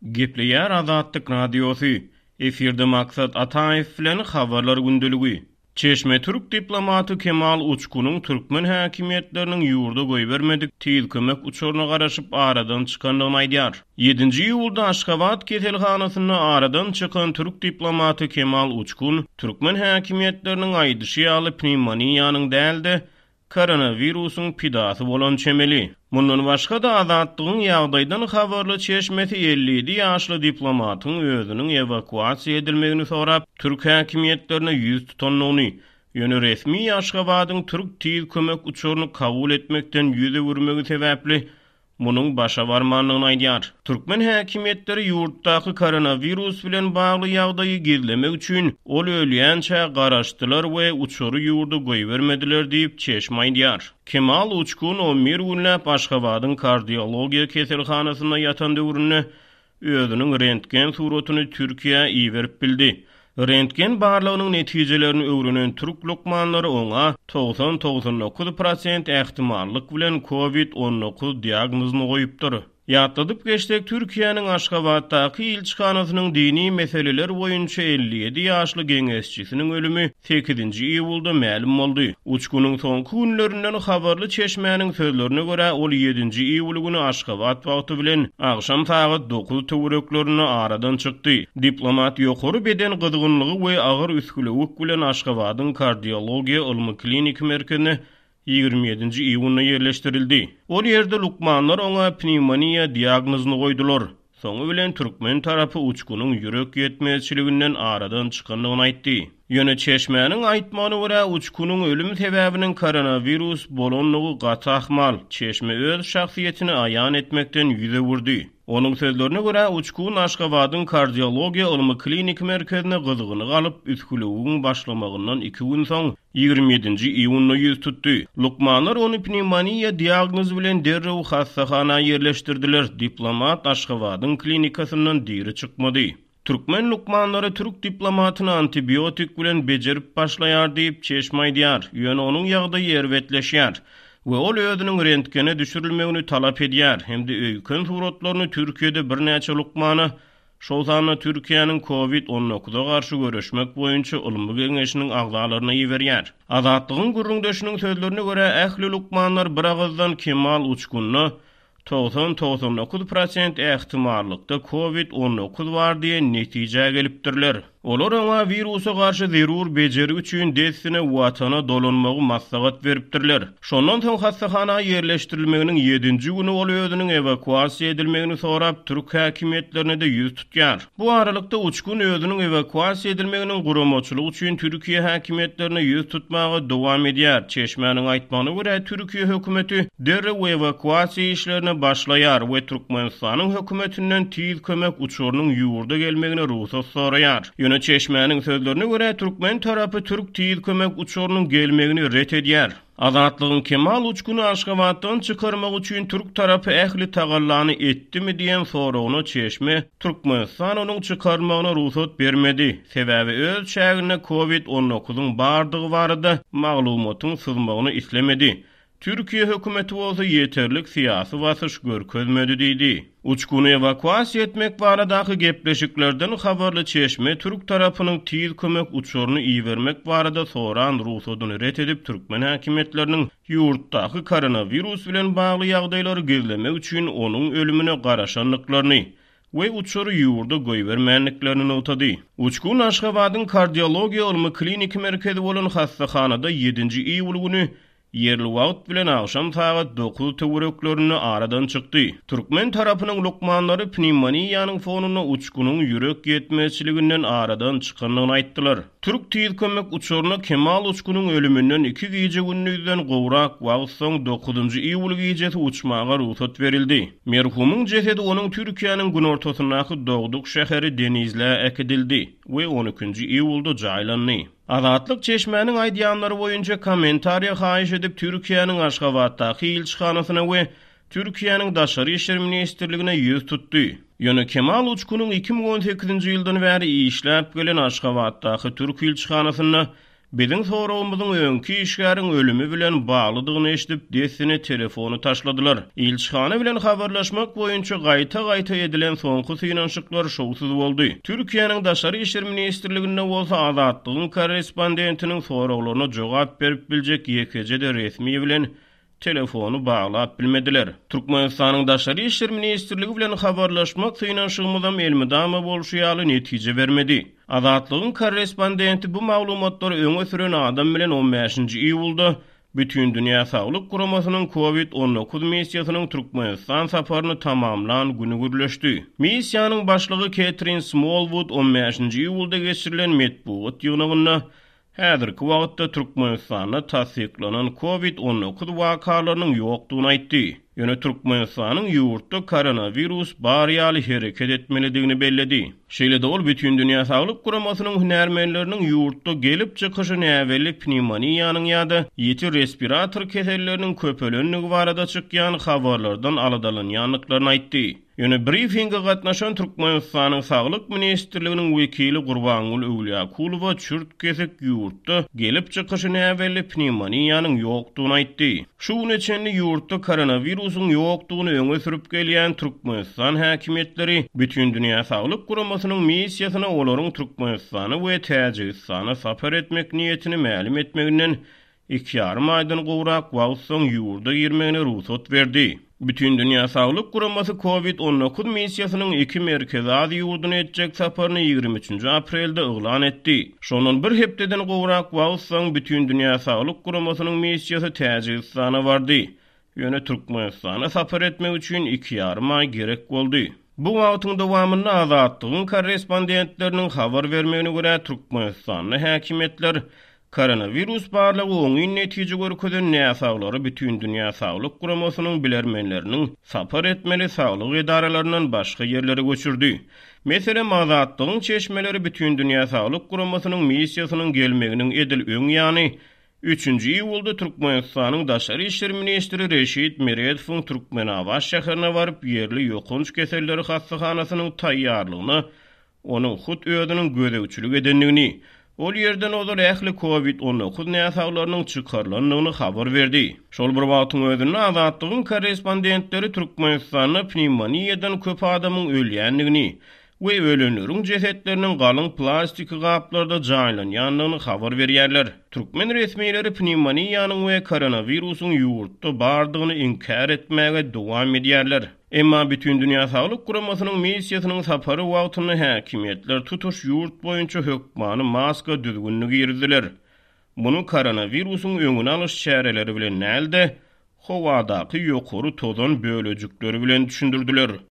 Gepleýär Azatlyk radiosu. Efirde maksat Ataýew bilen habarlar gündüligi. Çeşme Türk diplomaty Kemal Uçkunyň türkmen häkimetleriniň ýurda goý bermedik tiýil kömek uçuryna garaşyp aradan çykandygyny aýdýar. 7-nji iýulda Aşgabat keselhanasyna aradan çykan türk diplomaty Kemal Uçkun türkmen häkimetleriniň aýdyşy ýaly pneumoniýanyň däldi koronawirusyň pidasy bolan çemeli. Mundan başga da Azatlygyň ýagdaýdan habarly Çeşmeti 57 ýaşly diplomatyň özüniň evakuasiýa edilmegini sorap türk häkimetlerine ýüz tutanlygyny, ýöne resmi Aşgabatyň türk tiýil kömek uçuryny kabul etmekden ýüze wurmegi sebäpli munyň başa barmanlygyny aýdýar. Türkmen häkimetleri ýurtdaky koronawirus bilen bagly ýagdaýy gizlemek üçin ol ölýänçä garaşdylar we uçury ýurda goý bermediler diýip Çeşme aýdýar. Kemal Uçkun 11 günläp Aşgabatyň kardiologiýa keselhanasyna ýatan döwründe özüniň rentgen suratyny Türkiýe iýerip bildi. Rentgen barlygynyň netijelerini öwrenen türk lokmanlary oňa 90-99% ähtimallyk bilen COVID-19 diagnozyny goýupdyr. Ýatladyp geçdik Türkiýanyň Aşgabatdaky ilçihanasynyň dini meseleler boýunça 57 ýaşly geňeşçisiniň ölümi 8-nji iýulda ma'lum boldy. Uçkunyň soňky günlerinden habarly Çeşmäniň sözlerine görä ol 7-nji iýul güni Aşgabat wagty bilen agşam saat 9 töwereklerini aradan çykdy. Diplomat ýokary beden gyzgynlygy we agyr üskülewik bilen Aşgabatyň kardiologiýa ylmy klinik merkezine 27-nji iýulda ýerleşdirildi. Ol ýerde lukmanlar oňa pneumoniýa diagnozyny goýdular. Soňy bilen türkmen tarapy Uçkunyň ýürek ýetmezçiliginden aradan çykandygyny aýtdy. Ýöne Çeşmäniň aýtmagyna görä Uçkunyň ölüm sebäbiniň koronavirus bolanlygy gaty ahmal Çeşme öz şahsiýetini aýan etmekden ýüze wurdy. Onuň sözlerine görä Uçkun Aşgabatyň kardiologiýa ylmy klinik merkezine gyzygyny galyp üskülewiň başlamagyndan 2 gün soň 27-nji iýulda ýüz tutdy. Lukmanlar ony pneumoniýa diagnozy bilen derrew hassahana ýerleşdirdiler. Diplomat Aşgabatyň klinikasynyň diri çykmady. Türkmen lukmanları Türk diplomatyny antibiotik bilen bejerip başlaýar diýip Çeşme aýdýar. Ýöne onuň ýagdaýy erwetleşýär we ol özüniň rentgene düşürilmegini talap edýär. Hemde öýkün suratlaryny Türkiýede birnäçe lukmana şol sany Türkiýanyň COVID-19-a garşy görüşmek boýunça ylmy geňeşiniň agzalaryna ýeberýär. Azatlygyň gürrüňdeşiniň sözlerine görä ähli lukmanlar bir agazdan Kemal Uçkunny 90-99% ähtimallykda COVID-19 bar diýen netije gelipdirler. Olar oňa wirusa garşy zerur bejeri üçin desine watana dolanmagy maslahat beripdirler. Şondan soň hassahana ýerleşdirilmeginiň 7-nji güni ol özüniň evakuasiýa edilmegini sorap türk häkimetlerine de ýüz tutýar. Bu aralykda Uçkun özüniň evakuasiýa edilmeginiň guramaçylygy üçin Türkiýe häkimetlerine ýüz tutmagy dowam edýär. Çeşmäniň aýtmagyna görä Türkiýe hökümeti derrew evakuasiýa işlerini başlaýar we Türkmenistanyň hökümetinden tiýil kömek uçurynyň ýurda gelmegine ruhsat soraýar. Ýöne Çeşmäniň sözlerine görä türkmen tarapy türk tiýil kömek uçurynyň gelmegini ret edýär. Azatlygyň Kemal Uçkuny Aşgabatdan çykarmak üçin türk tarapy ähli tagallany etdimi diýen soragyna Çeşme Türkmenistan onuň çykarmagyna ruhsat bermedi. Sebäbi öz şäherine COVID-19-yň bardygy barada maglumatyň sızmagyny islemedi. Türkiýe hökümeti bolsa ýeterlik syýasy basyş görkezmedi diýdi. Uçkuny evakuasiýa etmek baradaky gepleşiklerden habarly Çeşme türk tarapynyň tiýil kömek uçuryny iýermek barada soran ruhsatyny ret edip türkmen häkimetleriniň ýurtdaky koronawirus bilen bagly ýagdaýlary gizlemek üçin onuň ölümine garaşanlyklaryny we uçury ýurda goý bermänliklerini notady. Uçkun Aşgabatyň kardiologiýa ylmy klinik merkezi bolan hassahanada 7-nji iýul güni yerli wagt bilen akşam saat 9 töwereklerini aradan çykdy. Türkmen tarapynyň lukmanlary pneumoniýanyň fonuny Uçkunyň ýürek ýetmezçiliginden aradan çykanlygyny aýtdylar. Türk tiýil kömek uçuryna Kemal Uçkunyň ölümünden 2 gije günnüden gowrak wagt soň 9-njy iýul gijesi uçmaga ruhsat berildi. Merhumyň jesedi onuň Türkiýanyň gün ortasyndaky Dogduk şäheri Denizle ekidildi we 12-nji iýulda jaýlandy. Azatlyk Çeşmäniň aýdýanlary boýunça kommentariýa haýyş edip Türkiýanyň Aşgabatdaky ilçihanasyna we Türkiýanyň Daşary işler ministrligine ýüz tutdy. Ýöne Kemal Uçkunyň 2018-nji ýyldan bäri işläp gelen Aşgabatdaky Türk ilçihanasyna Biziň soragymyzyň öňki işgäriň ölümi bilen baglydygyny eşdip desini telefonu taşladylar. Ilçhana bilen habarlaşmak boýunça gaýta edilen soňky synanşyklar şowsuz boldy. Türkiýanyň Daşary işler ministrliginde bolsa Azatlygyň korrespondentiniň soraglaryna jogap berip biljek ýekejede resmi bilen telefonu bağlap bilmediler. Türkmenistanyň Daşary işler ministrligi bilen habarlaşmak synanşygymyzam elmidama bolşy ýaly netije bermedi. Azatlygyň korrespondenti bu maglumatlary öňe süren adam bilen 15-nji iýulda bütün dünýä saglyk guramasynyň COVID-19 missiýasynyň Türkmenistan saparyny tamamlan güni gürleşdi. Missiýanyň başlygy Catherine Smallwood 15-nji iýulda geçirilen medpuat ýygynyna häzirki wagtda Türkmenistanda tasdiklanan COVID-19 wakalarynyň ýokdugyny aýtdy. Ýöne Türkmenistanyň ýurtda koronavirus bar ýaly hereket etmelidigini belledi. Şeýle de ol bütün dünýä saglyk guramasynyň hünärmenleriniň ýurtda gelip çykyşy näwelli pneumoniýanyň ýa-da ýeti respirator keselleriniň köpelenligi barada çykýan habarlardan aladalanyanyklaryny aýtdy. Ýöne briefinge gatnaşan Türkmenistanyň saglyk ministrliginiň wekili Gurbanguly Öwliýakulowa çürt kesek ýurtda gelip çykyşy näwelli pneumoniýanyň ýokdugyny aýtdy. Şu neçenli ýurtda koronavirusyň ýokdugyny öňe sürüp gelýän Türkmenistan häkimetleri bütün dünýä saglyk guramasynyň missiýasyna olaryň Türkmenistany we Täjikistana sapar etmek niýetini ma'lum etmeginden 2,5 aýdan gowrak wagt soň ýurda girmegine ruhsat berdi. Bütün dünýä saglyk guramasy COVID-19 missiýasynyň 2 merkezi ady ýurduny etjek saparyny 23 aprelde oglan etdi. Şonun bir hepdeden gowrak wagt soň bütün dünýä saglyk guramasynyň missiýasy Täjikistana bardy. Ýöne Türkmenistana sapar etmek üçin 2,5 ay gerek boldy. Bu wagtyň dowamynda Azatlygyň korrespondentleriniň habar bermegine görä Türkmenistanyň häkimetler koronavirus barlygy oňy netije görkezden näsaglary bütün dünýä saglyk guramasynyň bilermenleriniň sapar etmeli saglyk edaralarynyň başga ýerlere göçürdi. Meselem Azatlygyň çeşmeleri bütün dünýä saglyk guramasynyň missiýasynyň gelmeginiň edil öň ýany 3-nji iýulda Türkmenistanyň Daşary işler ministri Reşit Meredowyň Türkmenabaş şäherine baryp ýerli ýokunç keselleri hastahanasynyň taýýarlygyny, onuň hut öýüdiniň gödegçilik edenligini, ol ýerden olar ähli COVID-19 näsaglarynyň çykarlandygyny habar berdi. Şol bir wagtyň özünde Azatlygyň korrespondentleri Türkmenistanyň pneumoniýadan köp adamyň ölýänligini we ölenleriň jesetleriniň galyň plastik gaplarda jaýlanýanlygyny habar berýärler. Türkmen resmiýetleri pneumoniýanyň we koronavirusyň ýurtda bardygyny inkar etmäge dowam edýärler. Emma bütün dünýä saglyk guramasynyň missiýasynyň sapary wagtyny häkimetler tutuş ýurt boýunça hökmany maska düzgünligi ýerdiler. Bunu koronavirusyň öňüne alyş çäreleri bilen näde howadaky ýokary tozan bölejikleri bilen düşündirdiler.